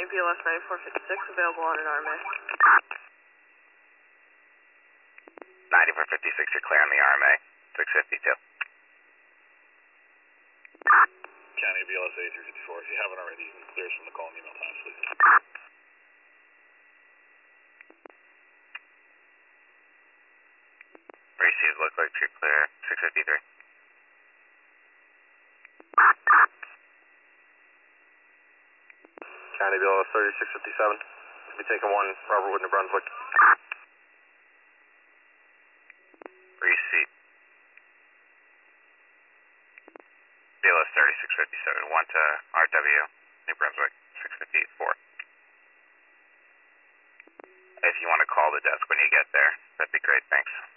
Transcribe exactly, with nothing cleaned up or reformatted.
County, B L S ninety-four fifty-six, available on an R M A. ninety-four fifty-six, you're clear on the R M A. six fifty-two. County, B L S eighty-three fifty-four, if you haven't already, you can clear us from the call and email times, please. Received, look like you're clear. six fifty-three. County, B L S thirty-six fifty-seven, to be taken one, Robert Wood, New Brunswick. Receipt. B L S thirty-six fifty-seven, one to R W, New Brunswick, six fifty-four. If you want to call the desk when you get there, that'd be great, thanks.